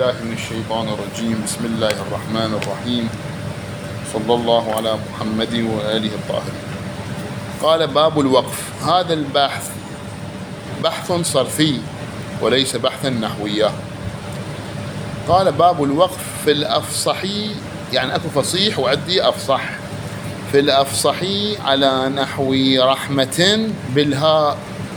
بالله من الشيطان الرجيم. بسم الله الرحمن الرحيم. صلى الله على محمد وآله الطاهرين. قال باب الوقف. هذا البحث بحث صرفي وليس بحثا نحويا. قال باب الوقف في الأفصحي، يعني أكو فصيح وعدي أفصح. في الأفصحي على نحو رحمة بالهاء،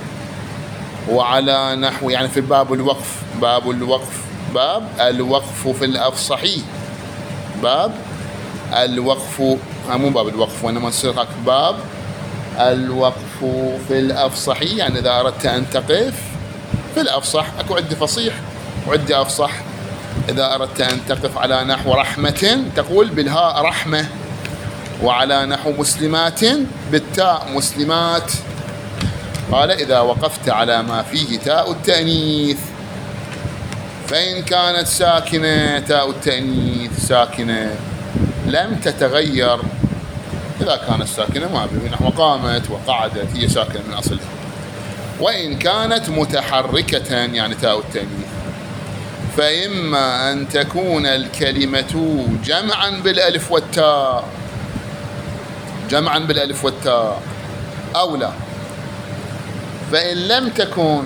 وعلى نحو يعني في باب الوقف. باب الوقف، باب الوقف في الأفصحي، باب الوقف، مو باب الوقف وإنما تصير باب الوقف في الأفصحي، يعني إذا أردت أن تقف في الأفصح. أكو عندي فصيح وعندي أفصح. إذا أردت أن تقف على نحو رحمة تقول بالهاء رحمة، وعلى نحو مسلمات بالتاء مسلمات. قال إذا وقفت على ما فيه تاء التأنيث، فإن كانت ساكنة، تاء التأنيث ساكنة لم تتغير. إذا كانت ساكنة ما بي، نحو قامت وقعدت هي ساكنة من أصلها. وإن كانت متحركة يعني تاء التأنيث، فإما أن تكون الكلمة جمعا بالألف والتاء، جمعا بالألف والتاء، أو لا. فإن لم تكن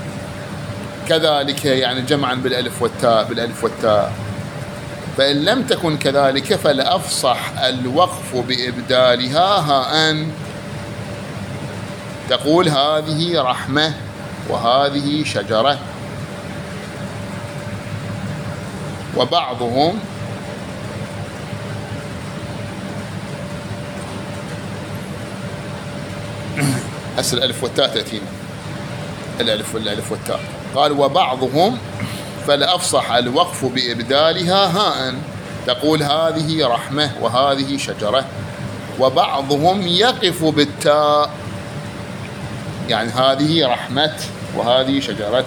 كذلك يعني جمعا بالألف والتاء، بالألف والتاء، فإن لم تكن كذلك فالأفصح الوقف بإبدالها هاء. تقول هذه رحمة وهذه شجرة. وبعضهم أصل الألف والتاء تأتينا، الألف والتاء. قال وبعضهم فالأفصح الوقف بإبدالها هاء. تقول هذه رحمة وهذه شجرة. وبعضهم يقف بالتاء، يعني هذه رحمة وهذه شجرة.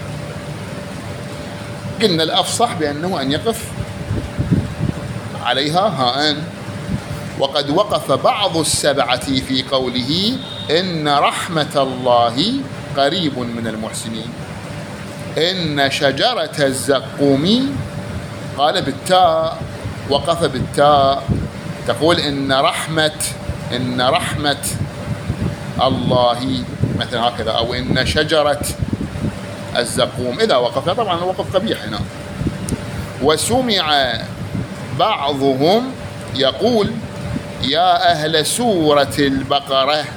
قلنا الأفصح بأنه أن يقف عليها هاء. وقد وقف بعض السبعة في قوله إن رحمة الله قريب من المحسنين. إن شجرة الزقوم قال بالتاء، وقف بالتاء. تقول إن رحمة الله مثلا هكذا، أو إن شجرة الزقوم. إذا وقف طبعا الوقف قبيح هنا. وسمع بعضهم يقول يا أهل سورة البقرة،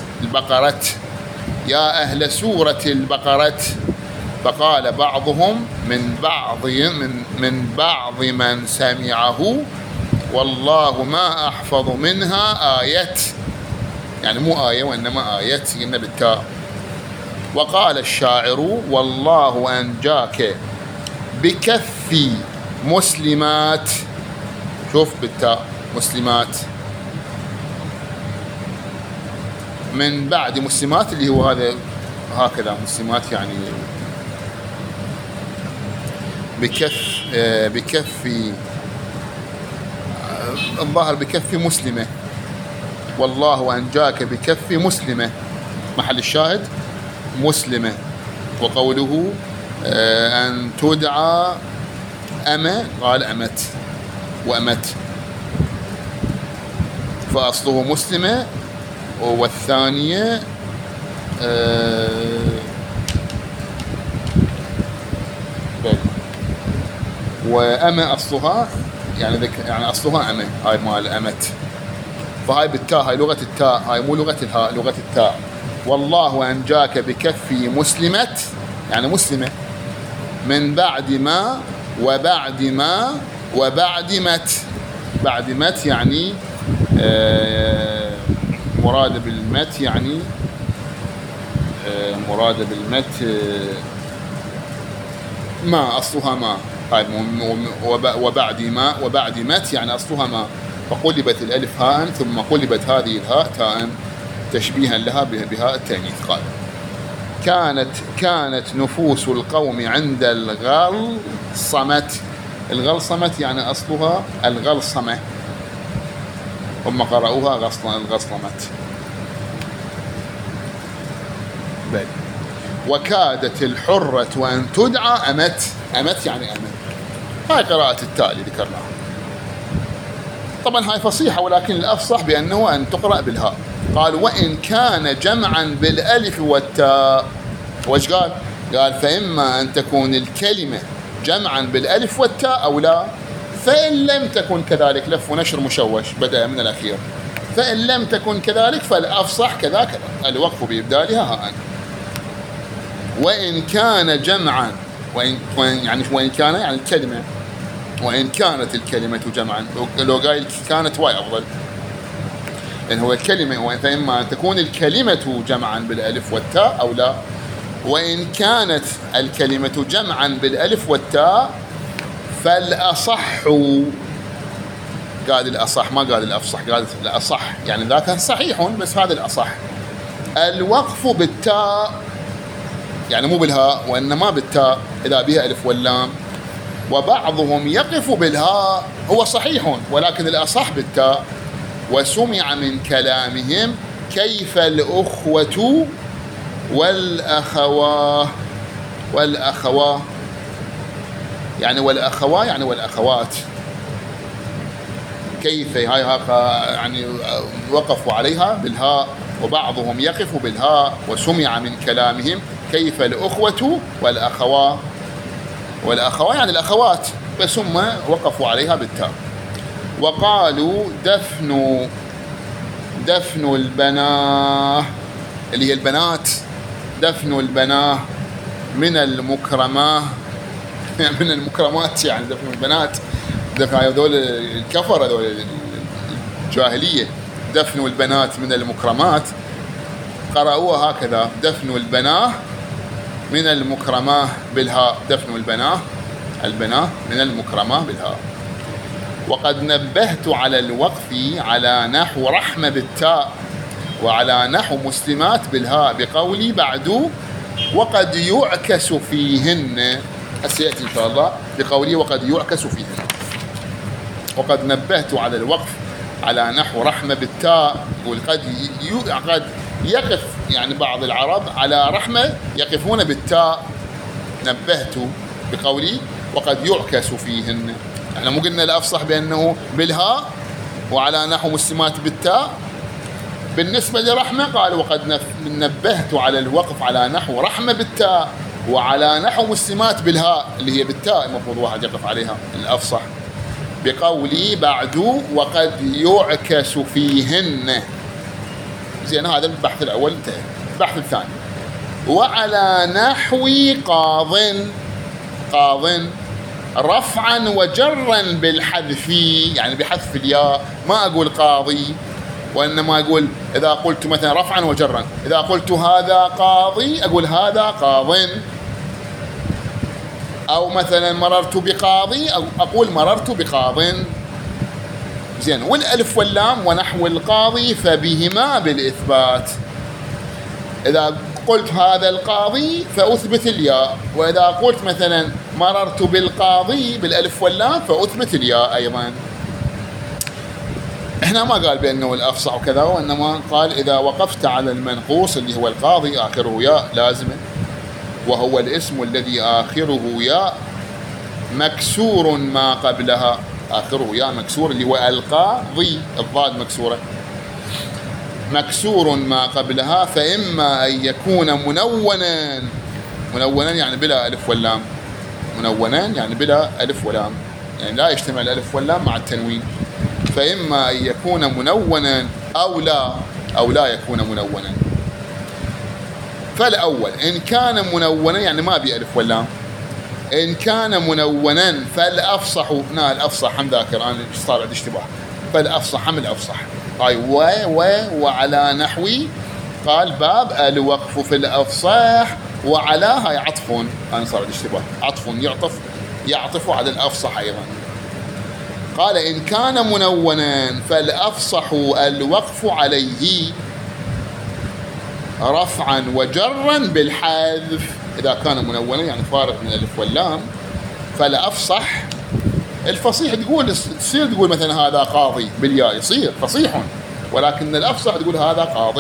يا أهل سورة البقرة. فقال بعضهم من بعض من سمعه والله ما أحفظ منها آية، يعني مو آية وإنما آية قلنا بالتاء. وقال الشاعر والله أنجاك بكف مسلمات، شوف بالتاء مسلمات، من بعد مسلمات اللي هو هذا هكذا مسلمات، يعني بكف الظاهر بكف مسلمة. والله أنجاك بكف مسلمة، محل الشاهد مسلمة. وقوله أن تدعى أمة قال أمت وأمت، فأصله مسلمة. والثانية وأمة أصلها يعني أصلها أمة، هاي مال أمت. فهاي بالتاء، هاي لغة التاء، هاي مو لغة الهاء، لغة التاء. والله أنجاك بكف مسلمة يعني مسلمة، من بعد ما وبعد ما وبعد مت. بعد مت يعني مراد بالمت، يعني مراد بالمت ما أصلها ما، هاي وبعد ما وبعد مت يعني أصلها ما. فقلبت الألف هاء ثم قلبت هذه الهاء تاء تشبيها لها بهاء التأنيث. قال كانت نفوس القوم عند الغلصمة. الغلصمة يعني أصلها الغلصمة، هم قرأوها الغصلمة. وكادت الحرة أن تدعى أمت. أمت يعني أمت. هاي قراءة التاء اللي ذكرناها. طبعا هاي فصيحة، ولكن الأفصح بأنه أن تقرأ بالهاء. قال وإن كان جمعا بالألف والتاء. وإيش قال؟ قال فإما أن تكون الكلمة جمعا بالألف والتاء أو لا، فإن لم تكن كذلك، لف ونشر مشوش بدأ من الأخير، فإن لم تكن كذلك فالأفصح كذا كذا، الوقف بإبدالها هاء. وإن كان جمعا، وإن كان يعني الكلمة، وإن كانت الكلمة جمعا، لو قايل كانت واي أفضل، لأن هو الكلمة، فإما أن تكون الكلمة جمعا بالألف والتاء أو لا. وإن كانت الكلمة جمعا بالألف والتاء فالأصح، قال الأصح ما قال الأفصح، قال الأصح، يعني ذاك صحيح بس هذا الأصح، الوقف بالتاء، يعني مو بالهاء وإنما بالتاء إذا بها ألف واللام. وبعضهم يقف بالهاء، هو صحيح ولكن الأصح بالتاء. وسمع من كلامهم كيف الأخوة والأخواه، والأخواه يعني والأخواه يعني والأخوات، كيف هاي يعني وقفوا عليها بالهاء. وبعضهم يقف بالهاء. وسمع من كلامهم كيف الأخوة والأخواه، والأخواه يعني الأخوات، بس هم وقفوا عليها بالتاء. وقالوا دفن البناه، اللي هي البنات، دفن البناه من المكرماه من المكرمات، يعني دفن البنات، دفن هذول الكفر، هذول الجاهلية، دفن البنات من المكرمات، قرأوها هكذا، دفن البناه من المكرماه بالهاء، دفن البناه من المكرماه بالهاء. وقد نبهت على الوقف على نحو رحمة بالتاء وعلى نحو مسلمات بالهاء بقولي بعد وقد يعكس فيهن، سيأتي إن شاء الله بقولي وقد يعكس فيهن. وقد نبهت على الوقف على نحو رحمة بالتاء، يقول قد يقف يعني بعض العرب على رحمة يقفون بالتاء، نبهت بقولي وقد يعكس فيهن. احنا مو قلنا الأفصح بأنه بالهاء وعلى نحو مسلمات بالتاء. بالنسبة لرحمة قال وقد نبهت على الوقف على نحو رحمة بالتاء وعلى نحو مسلمات بالهاء، اللي هي بالتاء المفروض واحد يقف عليها الأفصح، بقولي بعد وقد يعكس فيهن. زين، هذا البحث الأول انتهى. البحث الثاني وعلى نحو قاض رفعا وجرا بالحذف، يعني بحذف الياء، ما أقول قاضي وإنما أقول إذا قلت مثلا رفعا وجرا، إذا قلت هذا قاضي أقول هذا قاض، أو مثلا مررت بقاضي أو أقول مررت بقاض. زين، والألف واللام ونحو القاضي فبهما بالإثبات، إذا قلت هذا القاضي فأثبت الياء، وإذا قلت مثلا مررت بالقاضي بالألف واللام فأثبت الياء أيضا. هنا ما قال بأنه الأفصح وكذا، وإنما قال إذا وقفت على المنقوص اللي هو القاضي آخره ياء لازمة، وهو الاسم الذي آخره ياء مكسور ما قبلها، آخره ياء مكسور اللي هو القاضي، الضاد مكسورة، مكسور ما قبلها، فإما أن يكون منونا يعني بلا ألف واللام، منونا يعني بلا ألف ولام، يعني لا يجتمع الألف واللام مع التنوين، فإما أن يكون منونا أو لا يكون منونا. فالأول إن كان منونا يعني ما بألف واللام، إن كان منونا فالأفصح، الأفصح هم ذاكر أنا صار عندي اشتباه، فالأفصح هم الأفصح. هاي وعلى نحوي قال باب الوقف في الأفصح وعلى هاي عطف، أنا صار عندي اشتباه، عطف يعطف على الأفصح أيضا. قال إن كان منونا فالأفصح الوقف عليه رفعا وجرا بالحذف، إذا كان منونا يعني فارغ من الألف واللام فالأفصح. الفصيح تصير تقول مثلا هذا قاضي بالياء، يصير فصيح، ولكن الأفصح تقول هذا قاض،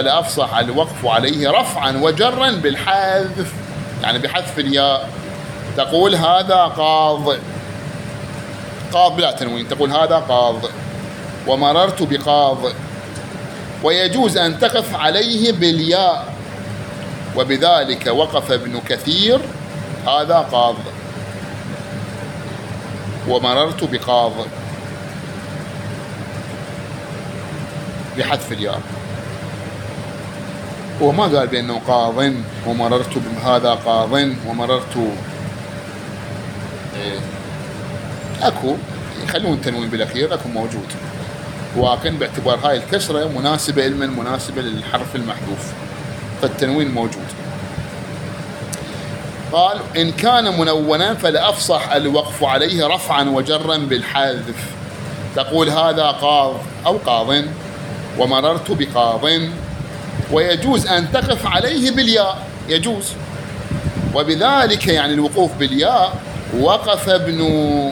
فالأفصح الوقف عليه رفعا وجرا بالحذف، يعني بحذف الياء، تقول هذا قاض، قاض بلا تنوين، تقول هذا قاض. ومررت بقاض. ويجوز أن تقف عليه بالياء، وبذلك وقف ابن كثير هذا قاض. ومررت بقاض بحذف الياء، وما قال بأنه قاض ومررت بهذا قاض ومررت أكو، يخلون تنوين بالأخير، أكو موجود، ولكن باعتبار هاي الكسرة مناسبة لمن مناسبة للحرف المحذوف، فالتنوين موجود. قال إن كان منونا فالأفصح الوقف عليه رفعا وجرا بالحذف. تقول هذا قاض أو قاض، ومررت بقاض. ويجوز أن تقف عليه بالياء، يجوز. وبذلك يعني الوقوف بالياء وقف ابن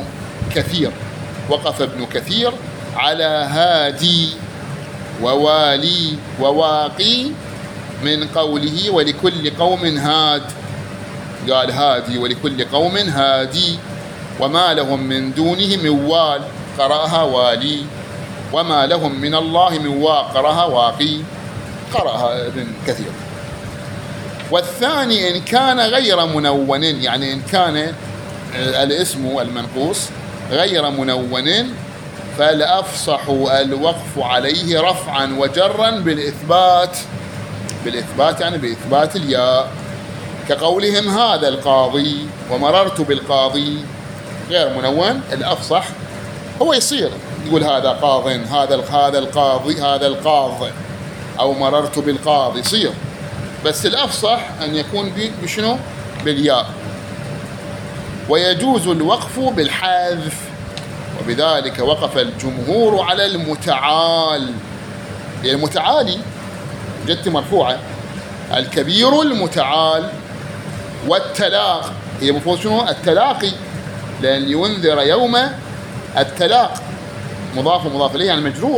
كثير على هادي ووالي وواقي من قوله ولكل قوم هاد. قال هادي ولكل قوم هادي، وما لهم من دونه من وال، قرأها والي. وما لهم من الله من واق، قرأها واقي، قرأها ابن كثير. والثاني إن كان غير منون، يعني إن كان الاسم المنقوص غير منون فالأفصح الوقف عليه رفعا وجرا بالإثبات يعني بإثبات الياء، كقولهم هذا القاضي ومررت بالقاضي. غير منون الأفصح هو يصير يقول هذا قاض، هذا القاضي، هذا القاض، أو مررت بالقاضي، يصير. بس الأفصح أن يكون بشنو؟ بالياء. ويجوز الوقف بالحذف، وبذلك وقف الجمهور على المتعال، يعني المتعالي جت مرفوعة، الكبير المتعال. والتلاق هي مفروض شنو؟ التلاقي، لأن ينذر يوم التلاق، مضاف ومضاف إليه يعني مجرور.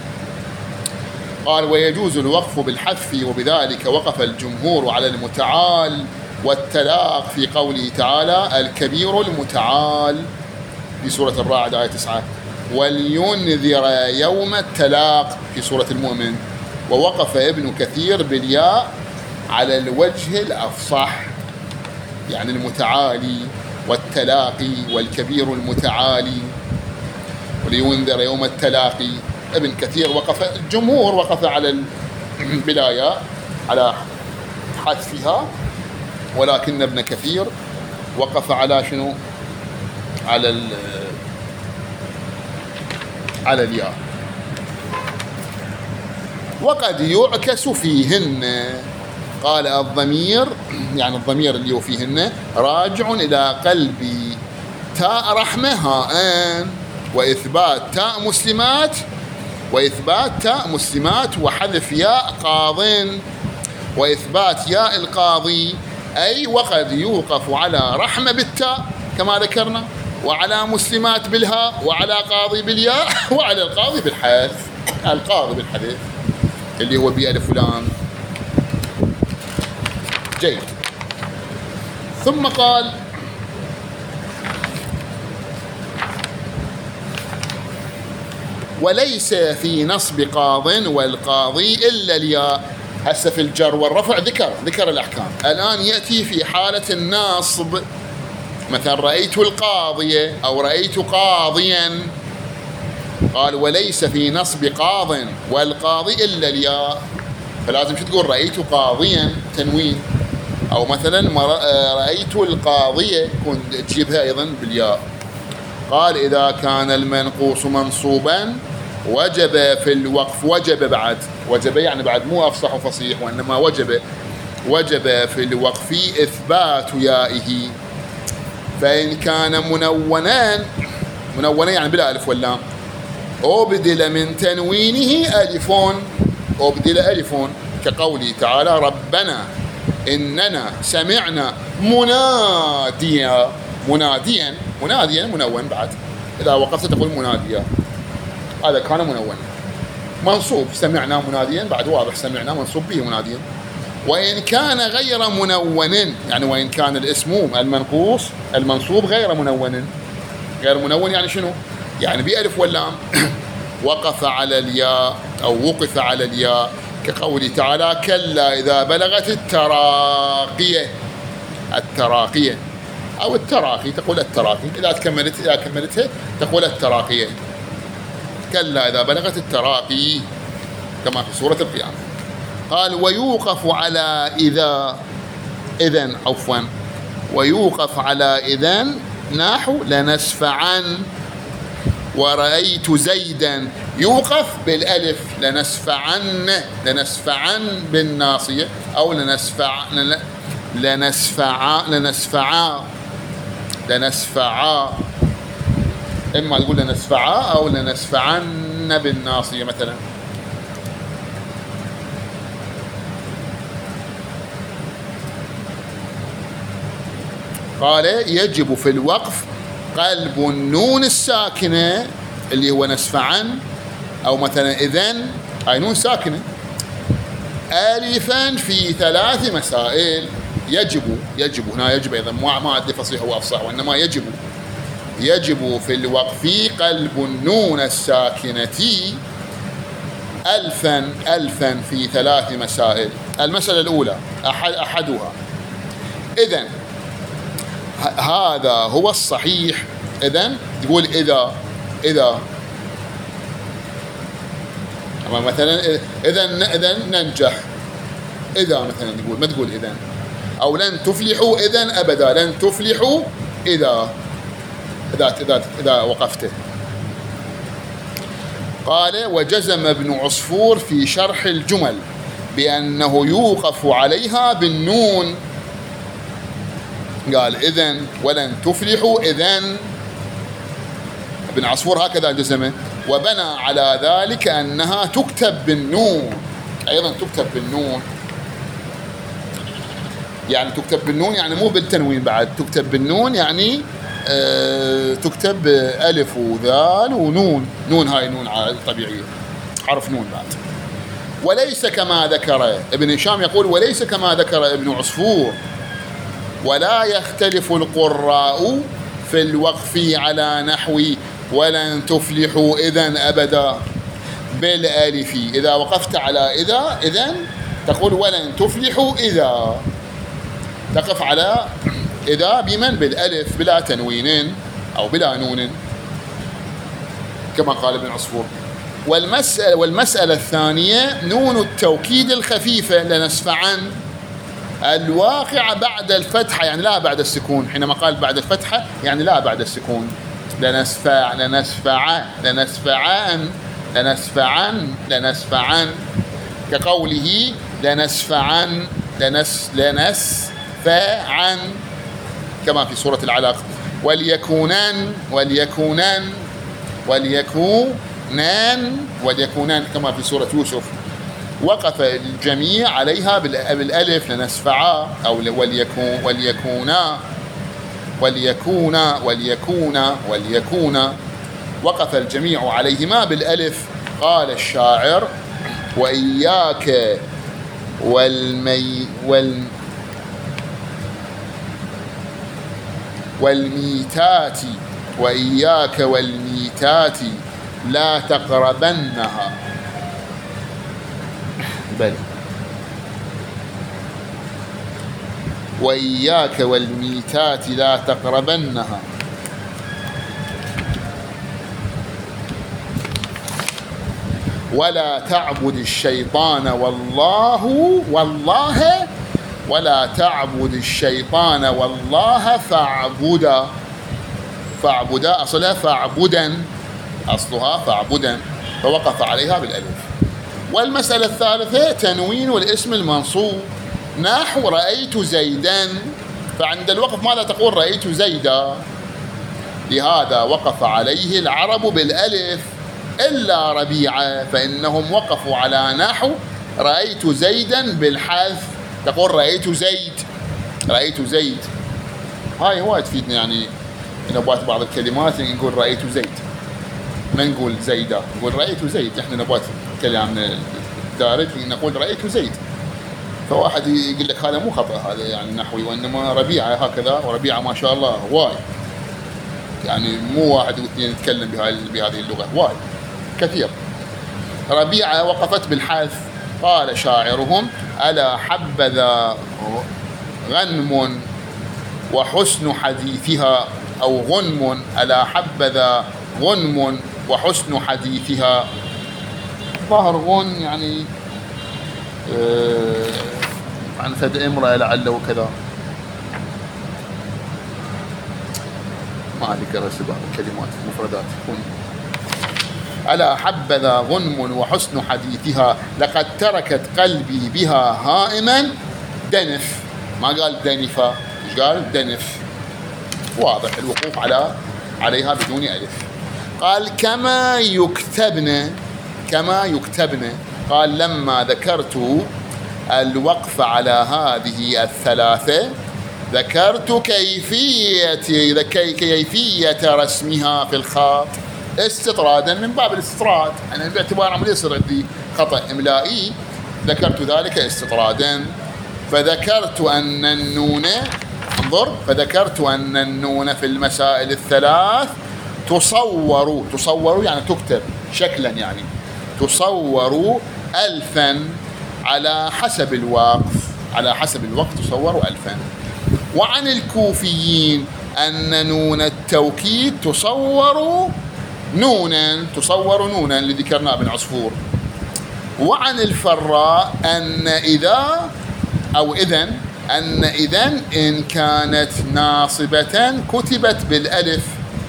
قال ويجوز الوقف بالحذف، وبذلك وقف الجمهور على المتعال والتلاق في قوله تعالى الكبير المتعال في سورة الراعد آية 9، ولينذر يوم التلاق في سورة المؤمن. ووقف ابن كثير بالياء على الوجه الأفصح، يعني المتعالي والتلاقي والكبير المتعالي، ولينذر يوم التلاقي. ابن كثير وقف، الجمهور وقف على البداية على حذفها، ولكن ابن كثير وقف على شنو؟ على الياء. وقد يعكس فيهن. قال الضمير، يعني الضمير اللي هو فيهن راجع إلى قلب تاء رحمة هاء، وإثبات تاء مسلمات وحذف ياء قاض، وإثبات ياء القاضي. أي وقد يوقف على رحمة بالتاء كما ذكرنا، وعلى مسلمات بالهاء، وعلى قاضي بالياء، وعلى القاضي بالحذف. القاضي بالحذف اللي هو بألف ولام. جيد. ثم قال وليس في نصب قاض والقاضي إلا الياء. هسه في الجر والرفع ذكر الأحكام. الآن يأتي في حالة النصب، مثلا رأيت القاضية أو رأيت قاضيا. قال وليس في نصب قاض والقاضي إلا الياء، فلازم شو تقول؟ رأيت قاضيا تنوين، أو مثلا رأيت القاضية تجيبها أيضا بالياء. قال إذا كان المنقوص منصوبا وجب في الوقف، وجب يعني بعد مو أفصح وفصيح، وإنما وجب في الوقف إثبات يائه. فإن كان منونا يعني بلا ألف واللام، أبدل من تنوينه ألف، كقوله تعالى ربنا إننا سمعنا مناديا منون. بعد إذا وقفت تقول مناديا، هذا كان منون منصوب. سمعنا مناديا بعد واضح، سمعنا منصوب به مناديا. وإن كان غير منون، يعني وإن كان الاسم المنقوص المنصوب غير منون. غير منون يعني شنو؟ يعني بألف واللام. وقف على الياء أو وقف على الياء، كقوله تعالى كلا إذا بلغت التراقية. التراقية أو التراقي، تقول التراقي إذا كملتها تقول التراقية. كلا إذا بلغت التراقي كما في سورة القيامة. قال ويوقف على إذن عفوا، ويوقف على إذن نحو لنسفعن ورأيت زيدا. يوقف بالألف لنسفعن بالناصية، أو لنسفعا، إما تقول لنسفعا أو لنسفعن بالناصية مثلا. قال يجب في الوقف قلب النون الساكنة اللي هو نسفعن، أو مثلا إذن هاي نون ساكنة، ألفا في 3 مسائل. يجب هنا يجب أيضا، ما عندي فصيح وأفصح، وإنما يجب في الوقف قلب النون الساكنة ألفا في 3 مسائل. المسألة الأولى أحدها إذن، هذا هو الصحيح. إذن تقول إذا مثلا إذن ننجح، إذا مثلا تقول، ما تقول إذن. أو لن تفلحوا إذن أبدا، لن تفلحوا إذا وقفته. قال وجزم ابن عصفور في شرح الجمل بأنه يوقف عليها بالنون. قال إذن ولن تفلحوا إذن، ابن عصفور هكذا جزمه، وبنى على ذلك أنها تكتب بالنون، أيضا تكتب بالنون. يعني تكتب بالنون يعني مو بالتنوين بعد، تكتب بالنون يعني تكتب ألف وذال ونون. نون هاي نون طبيعية، حرف نون بعد. وليس كما ذكر ابن هشام، يقول وليس كما ذكر ابن عصفور، ولا يختلف القراء في الوقف على نحو ولن تفلحوا إذن أبدا بالألف. إذا وقفت على إذن تقول ولن تفلحوا إذا، تقف على إذا بمن؟ بالألف بلا تنوين أو بلا نون كما قال ابن عصفور. والمسألة الثانية نون التوكيد الخفيفة لنسفعن الواقع بعد الفتحة، يعني لا بعد السكون. حينما قال بعد الفتحة يعني لا بعد السكون. لنسفعن كقوله لنسفعن كما في سورة العلق. وليكونان كما في سورة يوسف. وقف الجميع عليها بالألف لنسفعا، أو وليكونا. وقف الجميع عليهما بالألف. قال الشاعر وإياك والميتات لا تقربنها. بل وإياك والميتات لا تقربنها. ولا تعبد الشيطان ولا تعبد الشيطان والله فاعبدا أصلها فاعبدا، فوقف عليها بالألف. والمسألة الثالثة تنوين الاسم المنصوب نحو رأيت زيدا، فعند الوقف ماذا تقول؟ رأيت زيدا. لهذا وقف عليه العرب بالألف إلا ربيعة، فإنهم وقفوا على نحو رأيت زيدا بالحذف، تقول رأيت زيد. هاي هو تفيدنا، يعني نبغى بعض الكلمات نقول رأيت زيد، ما نقول زيدا، نقول رأيت زيد. احنا نبغى كلام دارج نقول رأيت زيد. فواحد يقول لك هذا مو خطأ هذا يعني نحوي، وإنما ربيعة هكذا، وربيعة ما شاء الله واي، يعني مو واحد واثنين يتكلم بهذه اللغة، واي كثير. ربيعة وقفت بالحذف. قال شاعرهم: ألا حبذا غنم وحسن حديثها، أو غنم، ألا حبذا غنم وحسن حديثها. ظاهر غن يعني عن فد امرأة لعله كذا، ما أذكر سبب كلمات مفردات تكون. ألا حبذا غنم وحسن حديثها، لقد تركت قلبي بها هائما دنف. ما قال دنفة، ايش قال؟ دنف. واضح الوقوف عليها بدون ألف. قال كما يكتبن، كما يكتبن. قال لما ذكرت الوقف على هذه الثلاثة ذكرت كيفية رسمها في الخط استطرادا، من باب الاستطراد، يعني باعتبار عملية يصير عندي خطأ إملائي، ذكرت ذلك استطرادا. فذكرت أن النون، انظر، فذكرت أن النون في المسائل الثلاث تصور يعني تكتب شكلا، يعني تصور ألفا على حسب الوقف، على حسب الوقت تصور ألفا. وعن الكوفيين أن نون التوكيد تصور نونا اللي ذكرناه ابن عصفور. وعن الفراء أن إذا أو إذن، أن إذن إن كانت ناصبة كتبت بالألف،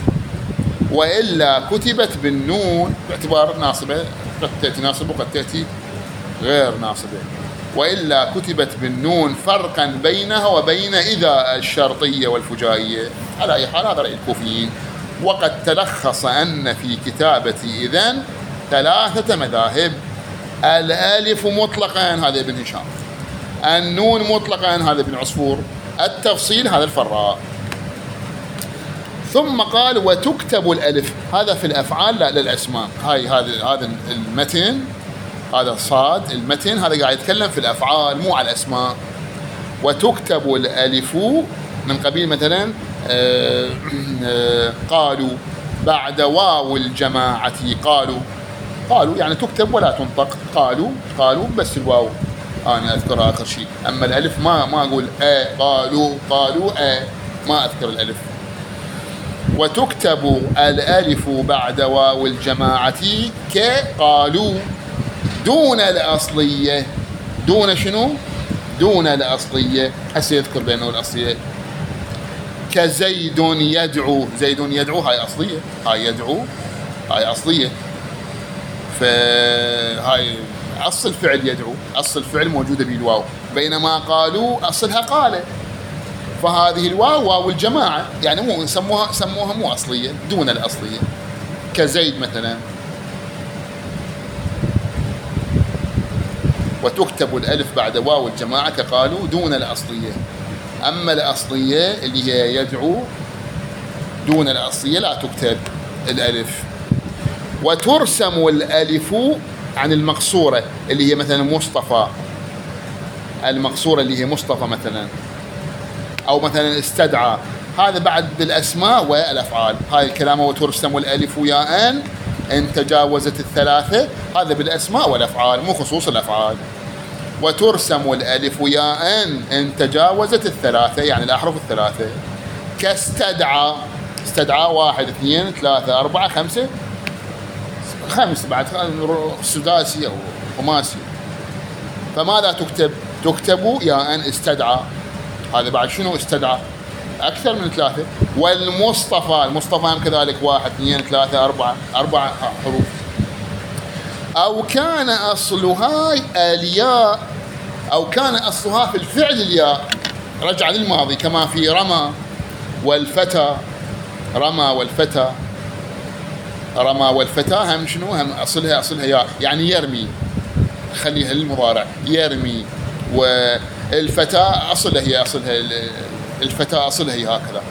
وإلا كتبت بالنون، باعتبار ناصبة قد تأتي ناصبة وقد تأتي غير ناصبة، وإلا كتبت بالنون فرقا بينها وبين إذا الشرطية والفجائية. على أي حال هذا رأي الكوفيين. وقد تلخص أن في كتابة إذن 3 مذاهب: الألف مطلقا، هذا ابن هشام، النون مطلقا، هذا ابن عصفور، التفصيل هذا الفراء. ثم قال وتكتب الألف، هذا في الأفعال لا للأسماء. هذا المتن، هذا صاد المتن، هذا قاعد يتكلم في الأفعال مو على الأسماء. وتكتب الألف من قبيل مثلا قالوا بعد واو الجماعة، قالوا يعني تكتب ولا تنطق، قالوا بس الواو أنا أذكرها آخر شيء. أما الألف ما أقول قالوا ما أذكر الألف. وتكتب الألف بعد واو الجماعة كقالوا دون الأصلية. دون شنو؟ دون الأصلية، هسه يذكر بأنه الأصلية. كزيد يدعو، زيد يدعو هاي أصلية، هاي يدعو هاي أصلية. فهاي أصل الفعل يدعو، أصل الفعل موجودة بالواو، بينما قالوا أصلها قال، فهذه الواو واو الجماعة، يعني مو سموها مو أصلية، دون الأصلية. كزيد مثلا. وتكتب الألف بعد واو الجماعة كقالوا دون الأصلية. أما الأصلية اللي هي يدعو، دون الأصلية لا تكتب الألف. وترسم الألف عن المقصورة اللي هي مثلا مصطفى، المقصورة اللي هي مصطفى مثلا، أو مثلا استدعى، هذا بعد بالأسماء والأفعال. هاي الكلام وترسم الألف ياء إن تجاوزت الثلاثة، هذا بالأسماء والأفعال مو خصوص الأفعال. وترسم الألف ياء إن تجاوزت الثلاثة، يعني الأحرف الثلاثة. كاستدعى، استدعى 1 2 3 4 5 بعد سداسي أو خماسي. فماذا تكتب؟ تكتب ياء استدعى، هذا بعد شنو استدعى؟ أكثر من 3. والمصطفى، المصطفى كذلك 1 2 3 4 حروف. أو كان أصلها الياء، أو كان أصلها في الفعل الياء، رجع للماضي، كما في رمى والفتى، رمى والفتى، رمى والفتى هم شنو؟ هم أصلها ياء، يعني يرمي، خليها للمضارع، يرمي. والفتى أصلها الفتى أصلها هي هكذا.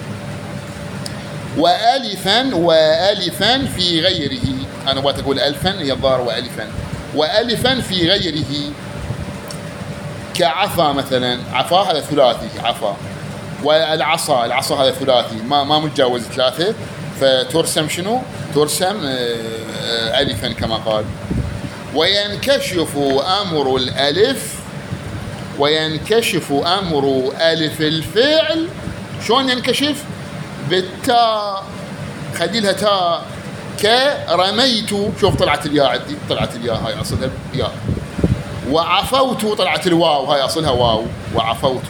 وألفا في غيره، أنا بغيت أقول ألفا، هي الظاهر وألفا. وألفا في غيره، كعفا مثلا، عفا هذا ثلاثي عفا، والعصا العصا هذا ثلاثي ما متجاوز ثلاثة، فترسم شنو؟ ترسم ألفا كما قال. وينكشف أمر الألف، وينكشف أمر ألف الفعل. شلون ينكشف؟ بالتاء، خلي لها تاء. كرميت، شوف طلعت الياء عندي، طلعت الياء هاي أصلها ياء. وعفوت طلعت الواو، هاي أصلها واو، وعفوت.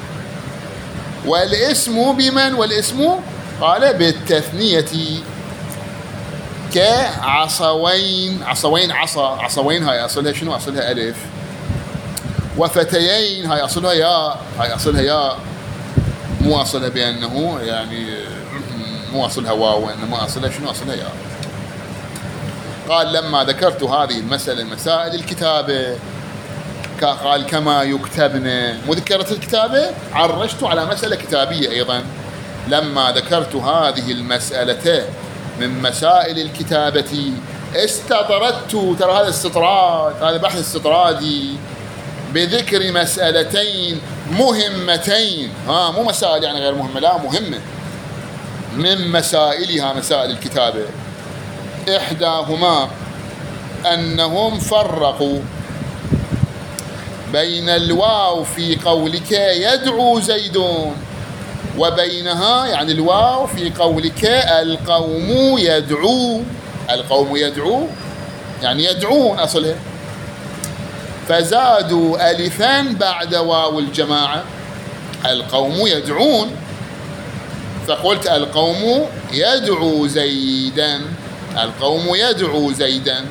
والاسم بمن؟ والاسم قال بالتثنية. كعصوين، عصوين عصا، عصوين هاي أصلها شنو؟ أصلها ألف. وفتيين هاي أصلها ياء، هاي أصلها ياء، مو أصلها بأنه يعني مو أصلها واو، وإنما أصلها شنو؟ أصلها ياء. قال لما ذكرت هذه المسألة مسائل الكتابة، قال كما يكتبن، مذكرة الكتابة عرجت على مسألة كتابية أيضا. لما ذكرت هذه المسألة من مسائل الكتابة استطردت، ترى هذا استطراد، هذا بحث استطرادي، بذكر مسألتين مهمتين، مو مسائل يعني غير مهمة، لا مهمة، من مسائلها مسائل الكتابة. إحداهما أنهم فرقوا بين الواو في قولك يدعو زيدون، وبينها يعني الواو في قولك القوم يدعو. القوم يدعو يعني يدعون أصله، فزادوا ألفا بعد واو الجماعة. القوم يدعون، فقلت القوم يدعو زيدا، القوم يدعو زيدا.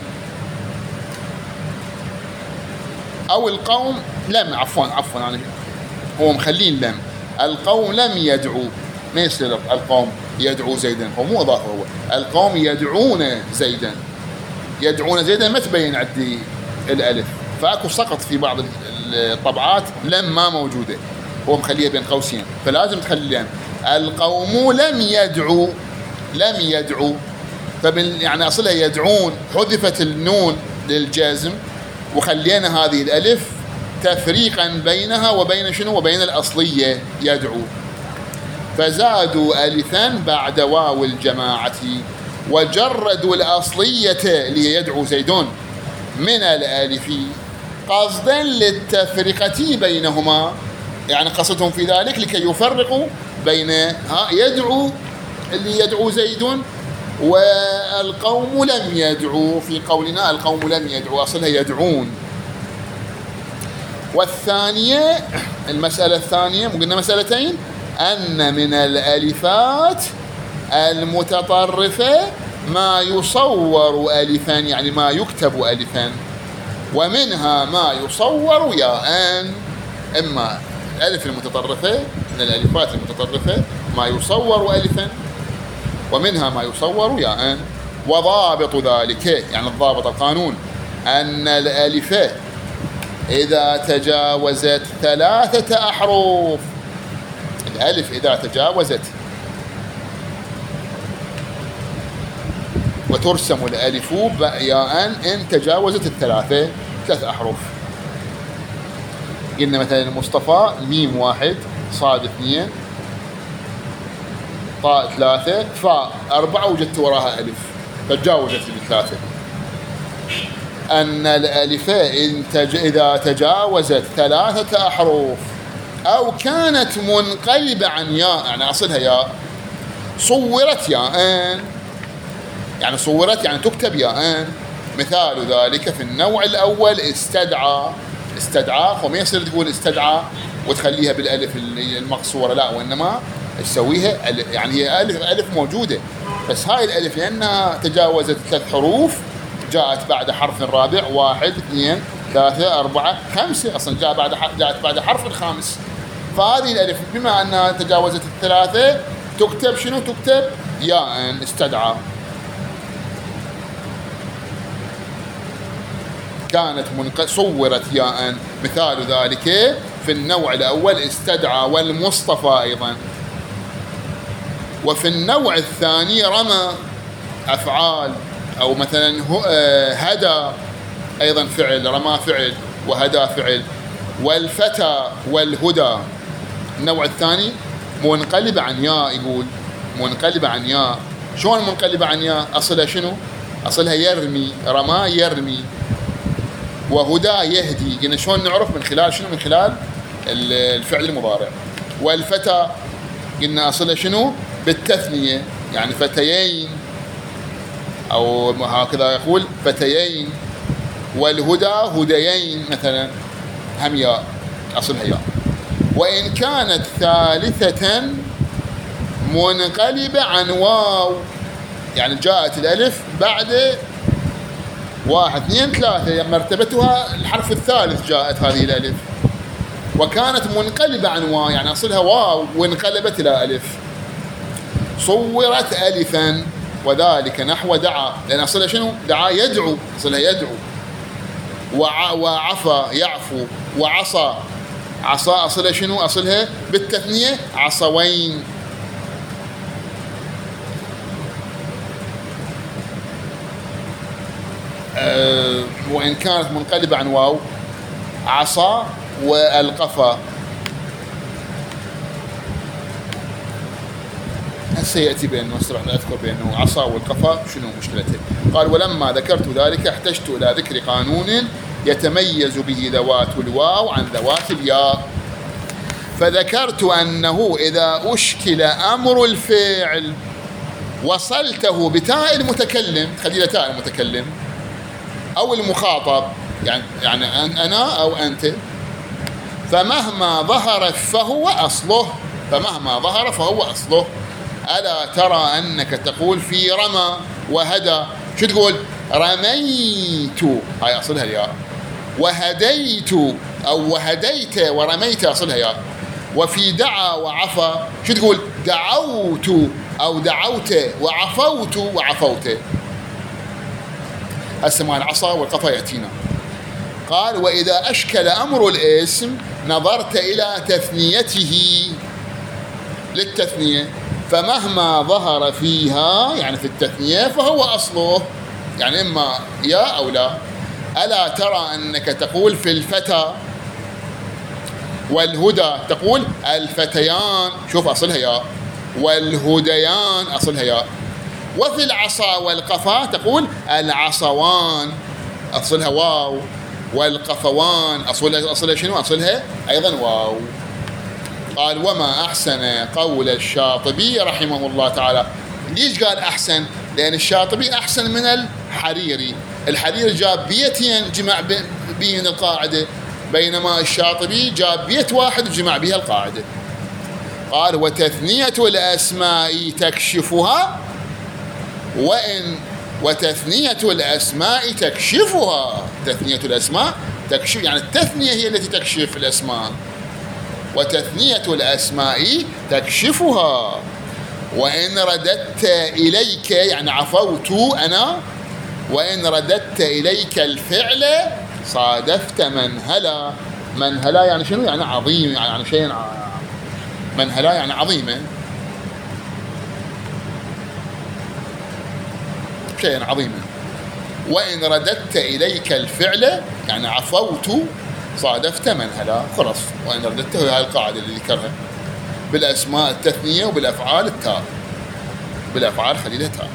أو القوم لم، عفوا يعني هو مخلين لم، القوم لم يدعو، ما يصير القوم يدعو زيدا، هو مو إضافة، هو القوم يدعون زيدا. يدعون زيدا ما تبين عندي الألف، فأكو سقط في بعض الطبعات لم ما موجودة، هو مخليها بين قوسين، فلازم تخلي لم. القوم لم يدعو، لم يدعو، يعني أصلها يدعون، حذفت النون للجازم وخلينا هذه الألف تفريقا بينها وبين شنو؟ وبين الأصلية يدعو. فزادوا ألفا بعد واو الجماعة، وجردوا الأصلية اللي هي يدعو زيدون من الألف قصدا للتفرقة بينهما، يعني قصدهم في ذلك لكي يفرقوا بين يدعو اللي يدعو زيدون والقوم لم يدعو، في قولنا القوم لم يدعو أصلها يدعون. والثانية، المسألة الثانية، قلنا مسألتين، أن من الألفات المتطرفة ما يصور ألفا، يعني ما يكتب ألفا، ومنها ما يصور ياء. إما الألف المتطرفة، من الألفات المتطرفة ما يصور ألفا، ومنها ما يصور ياء. وضابط ذلك يعني الضابط القانون أن الألف إذا تجاوزت 3 أحرف، الألف إذا تجاوزت، وترسم الألف ياء إن تجاوزت 3 أحرف. قلنا مثلا المصطفى ميم 1 صاد 2 طاء 3 فاء 4 وجدت وراها ألف فتجاوزت 3. أن الألف إذا تجاوزت 3 أحرف أو كانت منقلبة عن ياء، يعني أصلها ياء، صورت ياء، يعني صورت يعني تكتب ياء. مثال ذلك في النوع الأول استدعى، استدعى، وما يصير تقول استدعى وتخليها بالألف المقصورة، لا، وإنما تسويها يعني هي ألف موجودة، بس هاي الألف لأنها تجاوزت 3 حروف جاءت بعد حرف رابع، 1 2 3 4 5، أصلا جاءت بعد حرف خامس. فهذه الألف بما أنها تجاوزت 3 تكتب شنو؟ تكتب ياء، استدعى. كانت صورت ياء. مثال ذلك في النوع الأول استدعى والمصطفى أيضا. وفي النوع الثاني رمى أفعال، أو مثلا هدى أيضا فعل، رمى فعل وهدى فعل. والفتى والهدى. النوع الثاني منقلبة عن ياء، يقول منقلبة عن ياء. شلون منقلبة عن ياء؟ أصلها شنو؟ أصلها يرمي، رمى يرمي، وهدى يهدي. قلنا شلون نعرف؟ من خلال شنو؟ من خلال الفعل المضارع. والفتى قلنا أصلها شنو؟ بالتثنية، يعني فتيين، أو هكذا يقول فتيين. والهدى هديين مثلا، هم ياء، أصلها ياء. وإن كانت ثالثة منقلبة عن واو، يعني جاءت الألف بعد 1 2 3 مرتبتها الحرف الثالث جاءت هذه الألف، وكانت منقلبة عن واو، يعني أصلها واو وانقلبت إلى ألف، صورت ألفا، وذلك نحو دعا، لأن أصلها شنو؟ دعا يدعو، أصلها يدعو. وعفا يعفو. وعصى، عصى أصلها شنو؟ أصلها بالتثنية عصوين. وإن كانت منقلبة عن واو، عصى والقفا. هسه يأتي بأنه راح نذكر بأنه عصى والقفا شنو مشكلته. قال: ولما ذكرت ذلك احتجت إلى ذكر قانون يتميز به ذوات الواو عن ذوات الياء، فذكرت أنه إذا أشكل أمر الفعل وصلته بتاء المتكلم، خلينا تاء المتكلم أو المخاطب، يعني أنا أو أنت، فمهما ظهر فهو أصله، فمهما ظهر فهو أصله. ألا ترى أنك تقول في رمى وهدى، شو تقول؟ رميت، هاي أصلها الياء. وهديت أو وهديت ورميت، أصلها ياء. وفي دعا وعفا شو تقول؟ دعوت أو دعوت وعفوت وعفوت. هسه مع العصا والقفا يأتينا. قال: وإذا أشكل أمر الاسم نظرت إلى تثنيته، للتثنية، فمهما ظهر فيها، يعني في التثنية، فهو أصله، يعني إما يا أو لا. ألا ترى أنك تقول في الفتى والهدى تقول الفتيان، شوف أصلها ياء، والهديان أصلها ياء. وفي العصا والقفا تقول العصوان، أصلها واو، والقفوان أصلها شنو؟ أصلها أيضا واو. قال: وما أحسن قول الشاطبي رحمه الله تعالى. ليش قال أحسن؟ لأن الشاطبي أحسن من الحريري. الحريري جاب بيتين جمع بين القاعدة، بينما الشاطبي جاب بيت واحد وجمع بها القاعدة. قال: وتثنية الأسماء تكشفها، وتثنية الأسماء تكشفها. تثنية الأسماء تكشف، يعني التثنية هي التي تكشف الأسماء. وتثنية الأسماء تكشفها. وإن رددت إليك، يعني عفوت أنا، وإن رددت إليك الفعل صادفت منهلا. منهلا يعني شنو؟ يعني عظيم، يعني شيء. منهلا يعني عظيمة، شيء عظيما. وإن رددت إليك الفعل يعني عفوت صادفت منهلا، خلاص. وإن رددته، هاي القاعدة اللي ذكرها بالأسماء التثنية وبالأفعال التاء، بالأفعال خليلها تاء.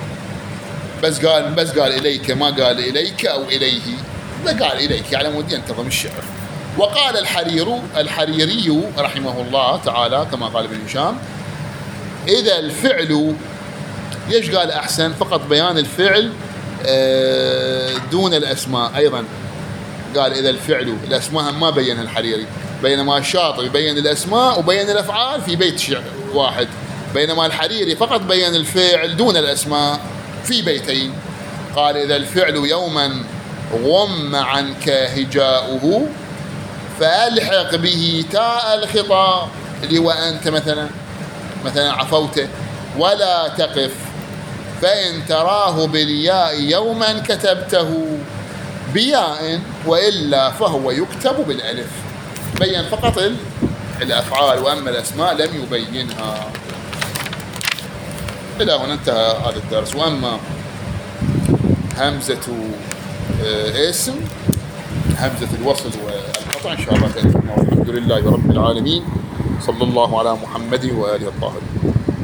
بس قال إليك، ما قال إليك أو إليه، لا قال إليك، يعني مودي ينتظم الشعر. وقال الحريري رحمه الله تعالى كما قال ابن هشام: إذا الفعل، ليش قال أحسن؟ فقط بيان الفعل دون الأسماء. أيضا قال إذا الفعل، الأسماء ما بينها الحريري، بينما الشاطبي بين الأسماء وبين الأفعال في بيت واحد، بينما الحريري فقط بين الفعل دون الأسماء في بيتين. قال: إذا الفعل يوما غم عنك هجاؤه فألحق به تاء الخطاب، اللي هو أنت مثلا عفوت، ولا تقف، فإن تراه بالياء يوما كتبته بياء، وإلا فهو يكتب بالألف. بين فقط الأفعال، وأما الأسماء لم يبينها. إلى هنا انتهى هذا الدرس. وأما همزة اسم، همزة الوصل المقاطع إن شاء الله تأتينا، والحمد لله رب العالمين. صلى الله على محمد وآله الطاهرين.